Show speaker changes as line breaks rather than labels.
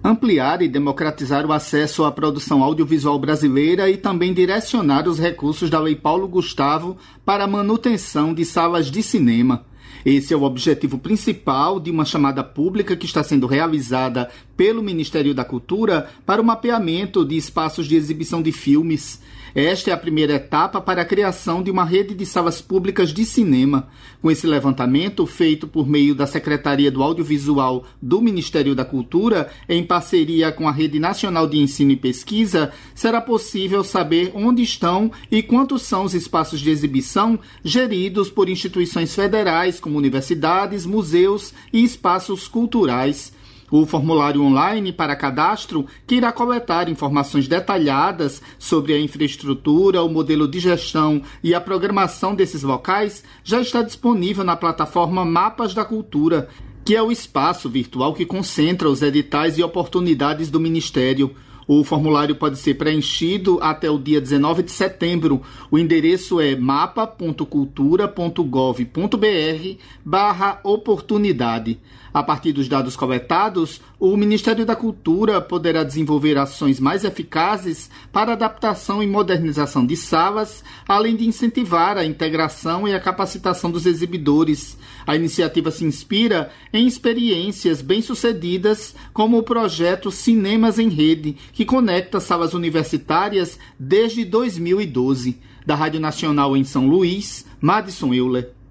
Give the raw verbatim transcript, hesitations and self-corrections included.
ampliar e democratizar o acesso à produção audiovisual brasileira e também direcionar os recursos da Lei Paulo Gustavo para a manutenção de salas de cinema. Esse é o objetivo principal de uma chamada pública que está sendo realizada pelo Ministério da Cultura para o mapeamento de espaços de exibição de filmes. Esta é a primeira etapa para a criação de uma rede de salas públicas de cinema. Com esse levantamento, feito por meio da Secretaria do Audiovisual do Ministério da Cultura, em parceria com a Rede Nacional de Ensino e Pesquisa, será possível saber onde estão e quantos são os espaços de exibição geridos por instituições federais, como universidades, museus e espaços culturais. O formulário online para cadastro, que irá coletar informações detalhadas sobre a infraestrutura, o modelo de gestão e a programação desses locais, já está disponível na plataforma Mapas da Cultura, que é o espaço virtual que concentra os editais e oportunidades do Ministério. O formulário pode ser preenchido até o dia dezenove de setembro. O endereço é mapa ponto cultura ponto gov ponto br barra oportunidade. A partir dos dados coletados, o Ministério da Cultura poderá desenvolver ações mais eficazes para adaptação e modernização de salas, além de incentivar a integração e a capacitação dos exibidores. A iniciativa se inspira em experiências bem-sucedidas, como o projeto Cinemas em Rede, que conecta salas universitárias desde dois mil e doze. Da Rádio Nacional em São Luís, Madison Euler.